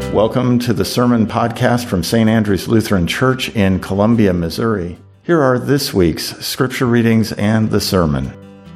Welcome to the Sermon Podcast from St. Andrew's Lutheran Church in Columbia, Missouri. Here are this week's scripture readings and the sermon.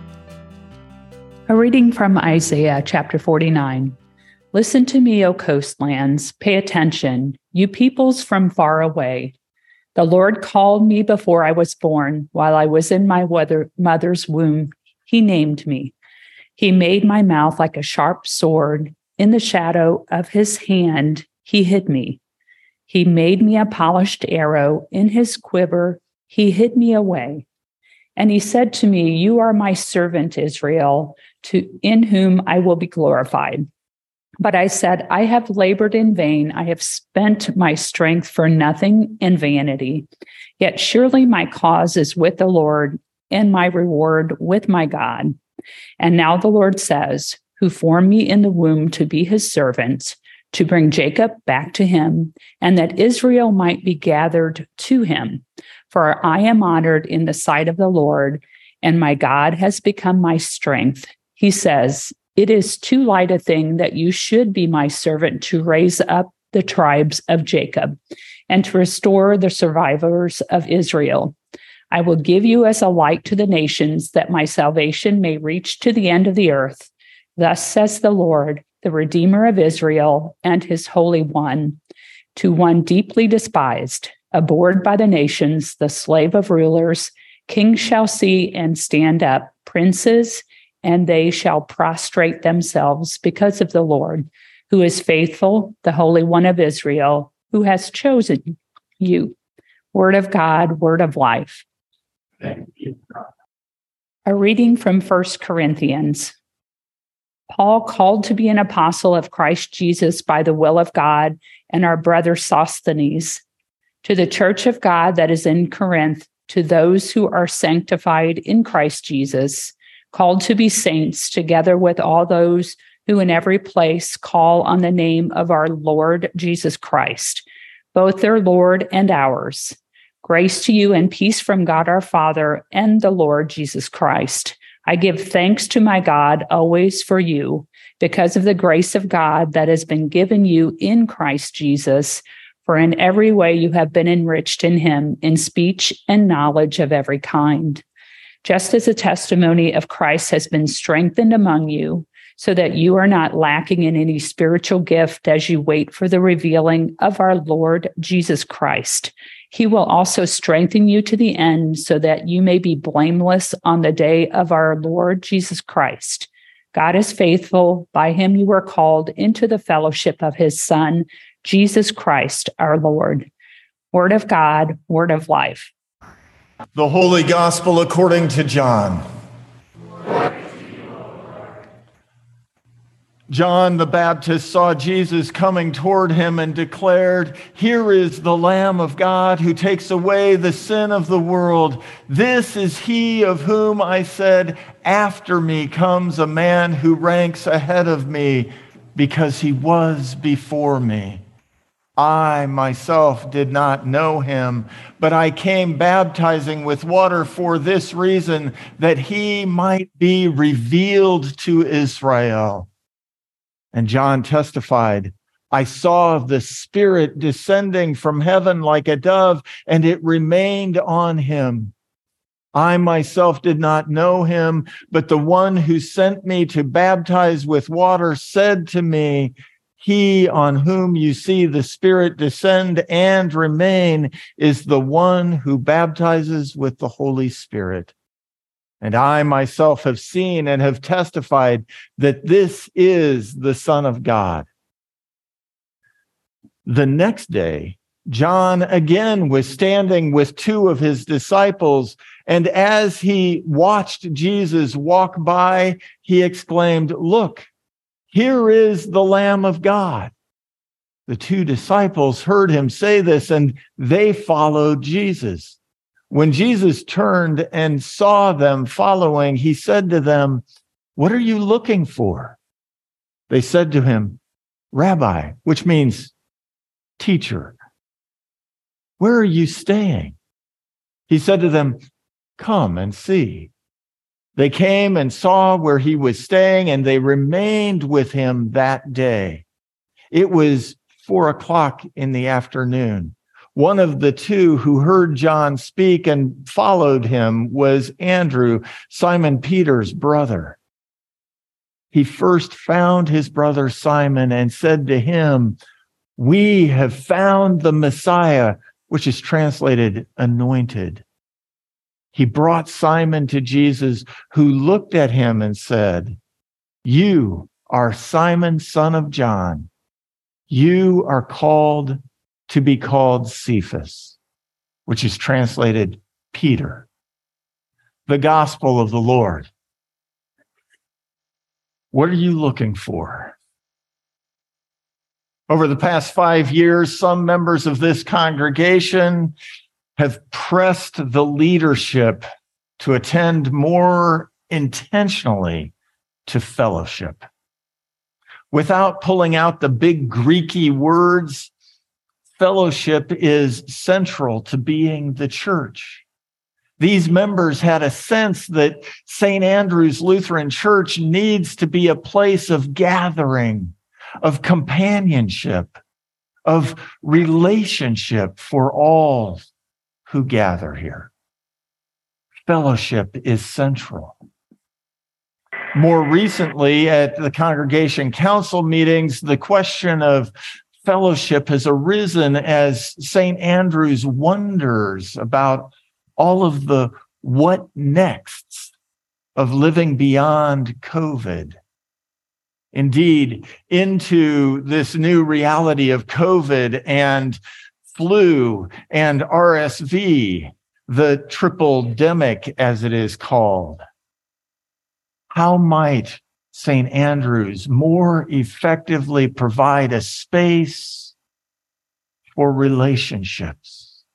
A reading from Isaiah chapter 49. Listen to me, O coastlands. Pay attention, you peoples from far away. The Lord called me before I was born. While I was in my mother's womb, he named me. He made my mouth like a sharp sword. In the shadow of his hand, he hid me. He made me a polished arrow. In his quiver, he hid me away. And he said to me, you are my servant, Israel, in whom I will be glorified. But I said, I have labored in vain. I have spent my strength for nothing in vanity. Yet surely my cause is with the Lord, and my reward with my God. And now the Lord says, who formed me in the womb to be his servant, to bring Jacob back to him, and that Israel might be gathered to him. For I am honored in the sight of the Lord, and my God has become my strength. He says, it is too light a thing that you should be my servant to raise up the tribes of Jacob and to restore the survivors of Israel. I will give you as a light to the nations, that my salvation may reach to the end of the earth. Thus says the Lord, the Redeemer of Israel and his Holy One, to one deeply despised, abhorred by the nations, the slave of rulers, kings shall see and stand up, princes, and they shall prostrate themselves because of the Lord, who is faithful, the Holy One of Israel, who has chosen you. Word of God, word of life. Thank you, God. A reading from 1 Corinthians. Paul, called to be an apostle of Christ Jesus by the will of God, and our brother Sosthenes, to the church of God that is in Corinth, to those who are sanctified in Christ Jesus, called to be saints, together with all those who in every place call on the name of our Lord Jesus Christ, both their Lord and ours. Grace to you and peace from God our Father and the Lord Jesus Christ. I give thanks to my God always for you, because of the grace of God that has been given you in Christ Jesus, for in every way you have been enriched in him, in speech and knowledge of every kind. Just as the testimony of Christ has been strengthened among you, so that you are not lacking in any spiritual gift as you wait for the revealing of our Lord Jesus Christ. He will also strengthen you to the end, so that you may be blameless on the day of our Lord Jesus Christ. God is faithful. By him you were called into the fellowship of his Son, Jesus Christ, our Lord. Word of God, word of life. The Holy Gospel according to John. John the Baptist saw Jesus coming toward him and declared, here is the Lamb of God who takes away the sin of the world. This is he of whom I said, after me comes a man who ranks ahead of me, because he was before me. I myself did not know him, but I came baptizing with water for this reason, that he might be revealed to Israel. And John testified, I saw the Spirit descending from heaven like a dove, and it remained on him. I myself did not know him, but the one who sent me to baptize with water said to me, he on whom you see the Spirit descend and remain is the one who baptizes with the Holy Spirit. And I myself have seen and have testified that this is the Son of God. The next day, John again was standing with two of his disciples, and as he watched Jesus walk by, he exclaimed, look, here is the Lamb of God. The two disciples heard him say this, and they followed Jesus. When Jesus turned and saw them following, he said to them, what are you looking for? They said to him, Rabbi, which means teacher, where are you staying? He said to them, come and see. They came and saw where he was staying, and they remained with him that day. It was 4:00 in the afternoon. One of the two who heard John speak and followed him was Andrew, Simon Peter's brother. He first found his brother Simon and said to him, "We have found the Messiah," which is translated anointed. He brought Simon to Jesus, who looked at him and said, "You are Simon, son of John. You are called to be called Cephas," which is translated Peter. The gospel of the Lord. What are you looking for? Over the past 5 years, some members of this congregation have pressed the leadership to attend more intentionally to fellowship. Without pulling out the big Greeky words, fellowship is central to being the church. These members had a sense that St. Andrew's Lutheran Church needs to be a place of gathering, of companionship, of relationship for all who gather here. Fellowship is central. More recently, at the congregation council meetings, the question of fellowship has arisen as St. Andrews wonders about all of the what nexts of living beyond COVID. Indeed, into this new reality of COVID and flu and RSV, the triple-demic as it is called. How might St. Andrews more effectively provide a space for relationships?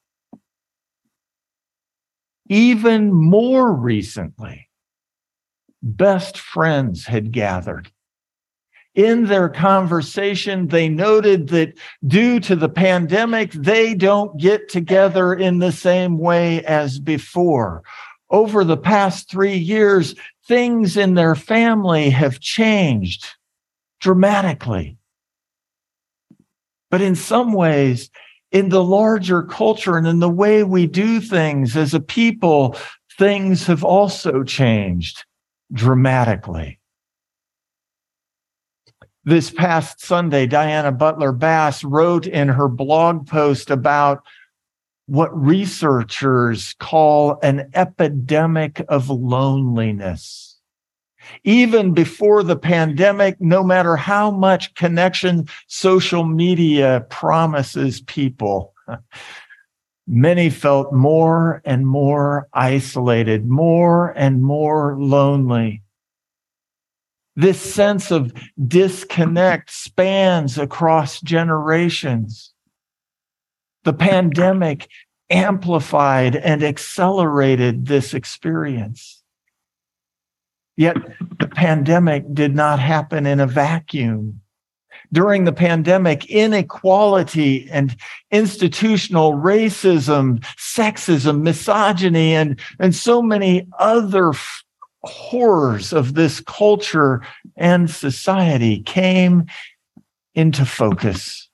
Even more recently, best friends had gathered. In their conversation, they noted that due to the pandemic, they don't get together in the same way as before. Over the past 3 years, things in their family have changed dramatically. But in some ways, in the larger culture and in the way we do things as a people, things have also changed dramatically. This past Sunday, Diana Butler Bass wrote in her blog post about what researchers call an epidemic of loneliness. Even before the pandemic, no matter how much connection social media promises people, many felt more and more isolated, more and more lonely. This sense of disconnect spans across generations. The pandemic amplified and accelerated this experience. Yet the pandemic did not happen in a vacuum. During the pandemic, inequality and institutional racism, sexism, misogyny, and so many other horrors of this culture and society came into focus.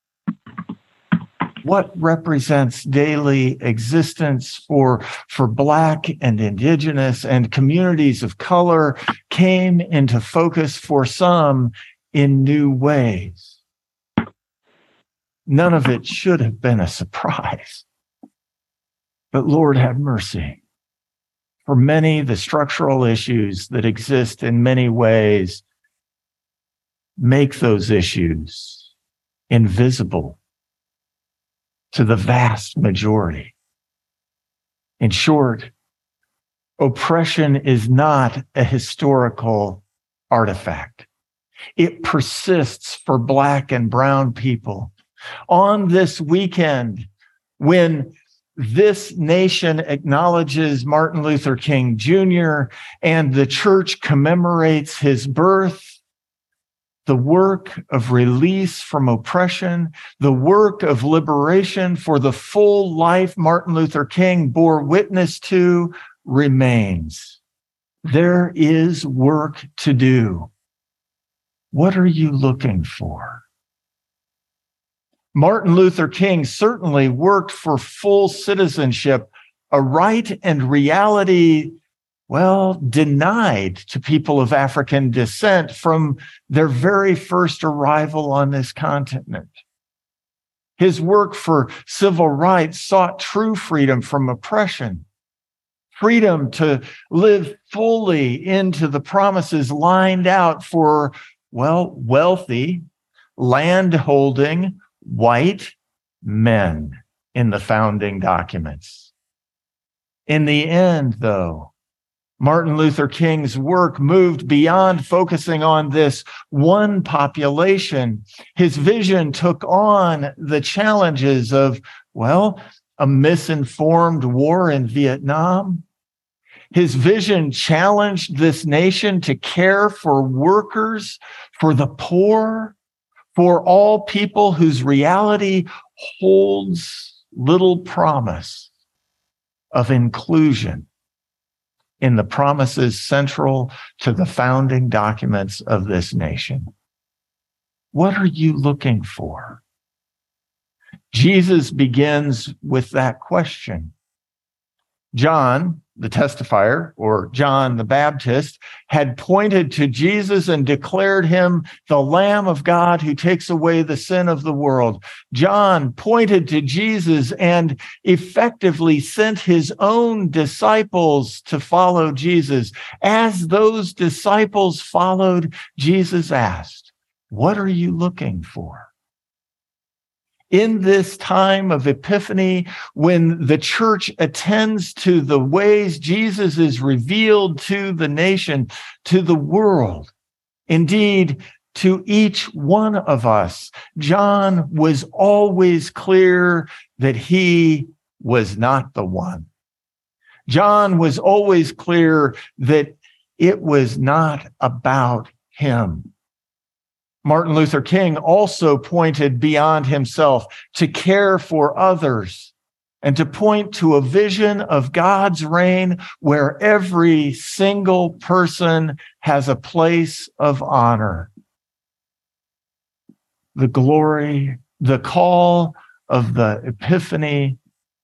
What represents daily existence for Black and Indigenous and communities of color came into focus for some in new ways. None of it should have been a surprise. But Lord, have mercy. For many, the structural issues that exist in many ways make those issues invisible to the vast majority. In short, oppression is not a historical artifact. It persists for Black and brown people. On this weekend, when this nation acknowledges Martin Luther King Jr. and the church commemorates his birth, the work of release from oppression, the work of liberation for the full life Martin Luther King bore witness to remains. There is work to do. What are you looking for? Martin Luther King certainly worked for full citizenship, a right and reality, denied to people of African descent from their very first arrival on this continent. His work for civil rights sought true freedom from oppression, freedom to live fully into the promises lined out for, wealthy, land-holding, white men in the founding documents. In the end, though, Martin Luther King's work moved beyond focusing on this one population. His vision took on the challenges of, a misinformed war in Vietnam. His vision challenged this nation to care for workers, for the poor, for all people whose reality holds little promise of inclusion in the promises central to the founding documents of this nation. What are you looking for? Jesus begins with that question. John, the testifier, or John the Baptist, had pointed to Jesus and declared him the Lamb of God who takes away the sin of the world. John pointed to Jesus and effectively sent his own disciples to follow Jesus. As those disciples followed, Jesus asked, "What are you looking for?" In this time of Epiphany, when the church attends to the ways Jesus is revealed to the nation, to the world, indeed, to each one of us, John was always clear that he was not the one. John was always clear that it was not about him. Martin Luther King also pointed beyond himself to care for others and to point to a vision of God's reign where every single person has a place of honor. The glory, the call of the Epiphany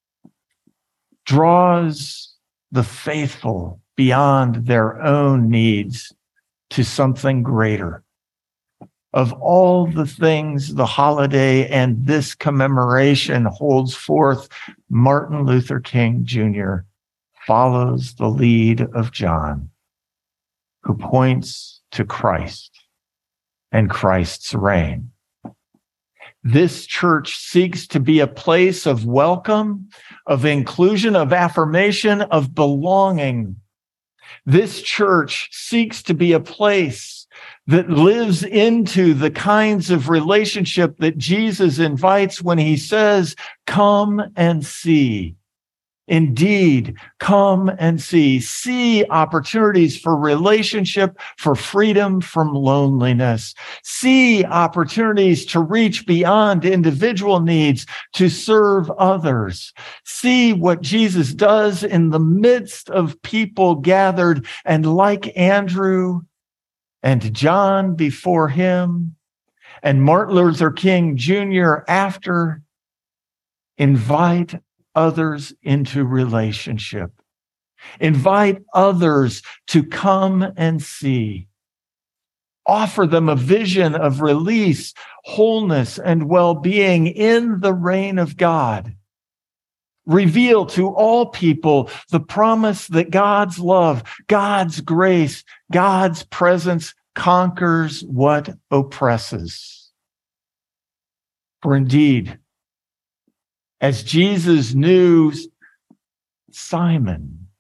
draws the faithful beyond their own needs to something greater. Of all the things the holiday and this commemoration holds forth, Martin Luther King Jr. follows the lead of John, who points to Christ and Christ's reign. This church seeks to be a place of welcome, of inclusion, of affirmation, of belonging. This church seeks to be a place that lives into the kinds of relationship that Jesus invites when he says, "Come and see." Indeed, come and see. See opportunities for relationship, for freedom from loneliness. See opportunities to reach beyond individual needs, to serve others. See what Jesus does in the midst of people gathered, and like Andrew and John before him, and Martin Luther King Jr. after, invite others into relationship. Invite others to come and see. Offer them a vision of release, wholeness, and well-being in the reign of God. Reveal to all people the promise that God's love, God's grace, God's presence conquers what oppresses. For indeed, as Jesus knew Simon,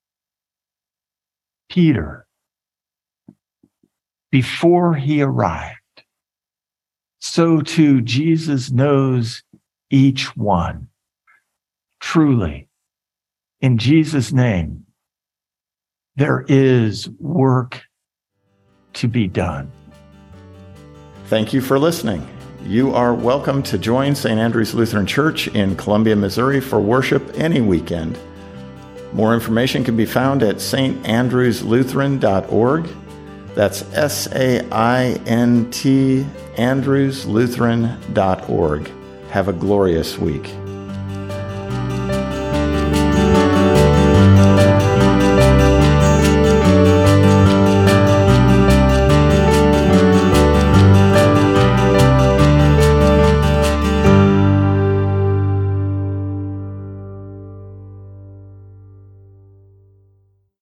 Peter, before he arrived, so too Jesus knows each one. Truly, in Jesus' name, there is work to be done. Thank you for listening. You are welcome to join St. Andrew's Lutheran Church in Columbia, Missouri for worship any weekend. More information can be found at standrewslutheran.org. That's SAINT, andrewslutheran.org. Have a glorious week.